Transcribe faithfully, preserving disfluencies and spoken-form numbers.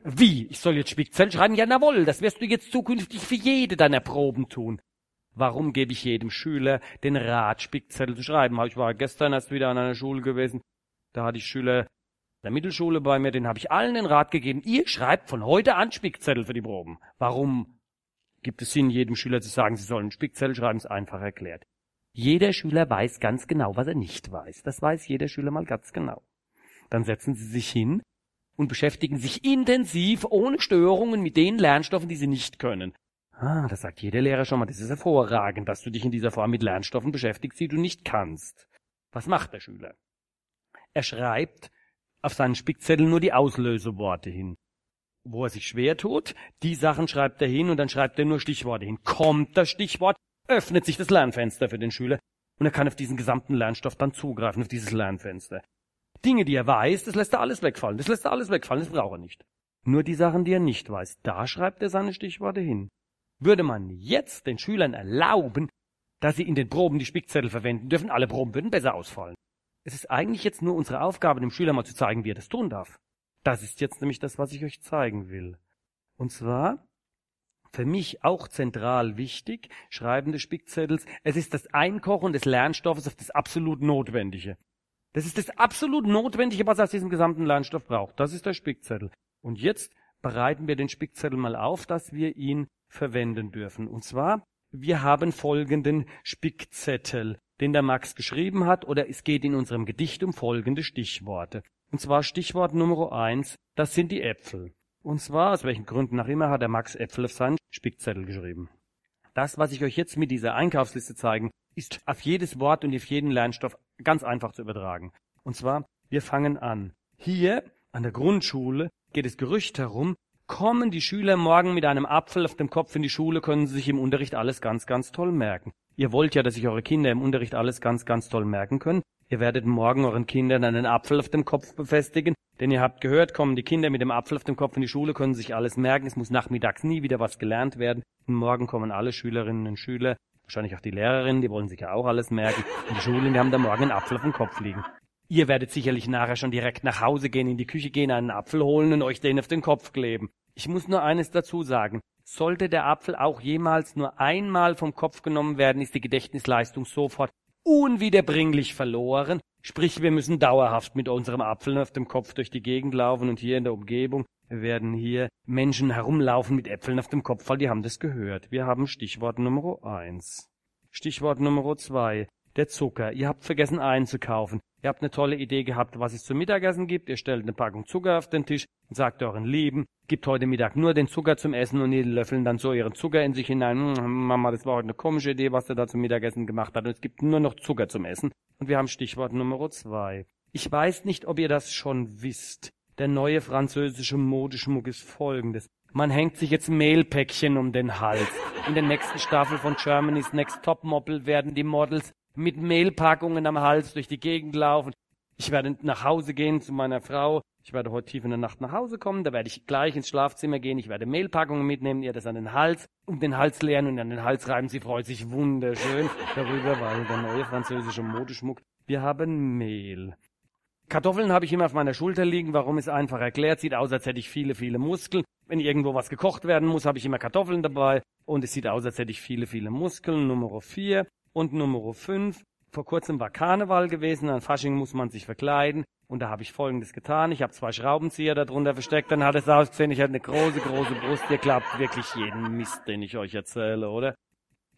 Wie? Ich soll jetzt Spickzettel schreiben? Ja, jawohl, das wirst du jetzt zukünftig für jede deiner Proben tun. Warum gebe ich jedem Schüler den Rat, Spickzettel zu schreiben? Ich war gestern erst wieder an einer Schule gewesen, da hatte ich Schüler der Mittelschule bei mir, denen habe ich allen den Rat gegeben, ihr schreibt von heute an Spickzettel für die Proben. Warum gibt es Sinn, jedem Schüler zu sagen, sie sollen Spickzettel schreiben? Ist einfach erklärt. Jeder Schüler weiß ganz genau, was er nicht weiß. Das weiß jeder Schüler mal ganz genau. Dann setzen sie sich hin und beschäftigen sich intensiv, ohne Störungen, mit den Lernstoffen, die sie nicht können. Ah, das sagt jeder Lehrer schon mal, das ist hervorragend, dass du dich in dieser Form mit Lernstoffen beschäftigst, die du nicht kannst. Was macht der Schüler? Er schreibt auf seinen Spickzettel nur die Auslöseworte hin. Wo er sich schwer tut, die Sachen schreibt er hin und dann schreibt er nur Stichworte hin. Kommt das Stichwort, öffnet sich das Lernfenster für den Schüler und er kann auf diesen gesamten Lernstoff dann zugreifen, auf dieses Lernfenster. Dinge, die er weiß, das lässt er alles wegfallen, das lässt er alles wegfallen, das braucht er nicht. Nur die Sachen, die er nicht weiß, da schreibt er seine Stichworte hin. Würde man jetzt den Schülern erlauben, dass sie in den Proben die Spickzettel verwenden dürfen, alle Proben würden besser ausfallen. Es ist eigentlich jetzt nur unsere Aufgabe, dem Schüler mal zu zeigen, wie er das tun darf. Das ist jetzt nämlich das, was ich euch zeigen will. Und zwar, für mich auch zentral wichtig, Schreiben des Spickzettels, es ist das Einkochen des Lernstoffes auf das absolut Notwendige. Das ist das absolut Notwendige, was er aus diesem gesamten Lernstoff braucht. Das ist der Spickzettel. Und jetzt bereiten wir den Spickzettel mal auf, dass wir ihn verwenden dürfen. Und zwar, wir haben folgenden Spickzettel, den der Max geschrieben hat, oder es geht in unserem Gedicht um folgende Stichworte. Und zwar Stichwort Nummer eins, das sind die Äpfel. Und zwar, aus welchen Gründen auch immer, hat der Max Äpfel auf seinen Spickzettel geschrieben. Das, was ich euch jetzt mit dieser Einkaufsliste zeigen, ist auf jedes Wort und auf jeden Lernstoff ganz einfach zu übertragen. Und zwar, wir fangen an. Hier an der Grundschule geht das Gerücht herum, kommen die Schüler morgen mit einem Apfel auf dem Kopf in die Schule, können sie sich im Unterricht alles ganz, ganz toll merken. Ihr wollt ja, dass sich eure Kinder im Unterricht alles ganz, ganz toll merken können. Ihr werdet morgen euren Kindern einen Apfel auf dem Kopf befestigen, denn ihr habt gehört, kommen die Kinder mit dem Apfel auf dem Kopf in die Schule, können sich alles merken. Es muss nachmittags nie wieder was gelernt werden. Und morgen kommen alle Schülerinnen und Schüler, wahrscheinlich auch die Lehrerinnen, die wollen sich ja auch alles merken, in die Schule und die haben da morgen einen Apfel auf dem Kopf liegen. Ihr werdet sicherlich nachher schon direkt nach Hause gehen, in die Küche gehen, einen Apfel holen und euch den auf den Kopf kleben. Ich muss nur eines dazu sagen. Sollte der Apfel auch jemals nur einmal vom Kopf genommen werden, ist die Gedächtnisleistung sofort unwiederbringlich verloren. Sprich, wir müssen dauerhaft mit unserem Apfel auf dem Kopf durch die Gegend laufen und hier in der Umgebung werden hier Menschen herumlaufen mit Äpfeln auf dem Kopf, weil die haben das gehört. Wir haben Stichwort Nummer eins. Stichwort Nummer zwei. Der Zucker. Ihr habt vergessen einzukaufen. Ihr habt eine tolle Idee gehabt, was es zum Mittagessen gibt. Ihr stellt eine Packung Zucker auf den Tisch und sagt euren Lieben, gibt heute Mittag nur den Zucker zum Essen und die löffeln dann so ihren Zucker in sich hinein. Mama, das war heute eine komische Idee, was der da zum Mittagessen gemacht hat. Und es gibt nur noch Zucker zum Essen. Und wir haben Stichwort Nummer zwei. Ich weiß nicht, ob ihr das schon wisst. Der neue französische Modeschmuck ist folgendes. Man hängt sich jetzt Mehlpäckchen um den Hals. In der nächsten Staffel von Germany's Next Topmodel werden die Models mit Mehlpackungen am Hals durch die Gegend laufen. Ich werde nach Hause gehen zu meiner Frau. Ich werde heute tief in der Nacht nach Hause kommen. Da werde ich gleich ins Schlafzimmer gehen. Ich werde Mehlpackungen mitnehmen, ihr das an den Hals, um den Hals leeren und an den Hals reiben. Sie freut sich wunderschön darüber, weil der neue französische Modeschmuck. Wir haben Mehl. Kartoffeln habe ich immer auf meiner Schulter liegen. Warum ist einfach erklärt. Sieht aus, als hätte ich viele, viele Muskeln. Wenn irgendwo was gekocht werden muss, habe ich immer Kartoffeln dabei. Und es sieht aus, als hätte ich viele, viele Muskeln. Nummer vier. Und Nummer fünf, vor kurzem war Karneval gewesen, an Fasching muss man sich verkleiden. Und da habe ich Folgendes getan. Ich habe zwei Schraubenzieher darunter versteckt, dann hat es ausgesehen, ich hatte eine große, große Brust. Ihr glaubt wirklich jeden Mist, den ich euch erzähle, oder?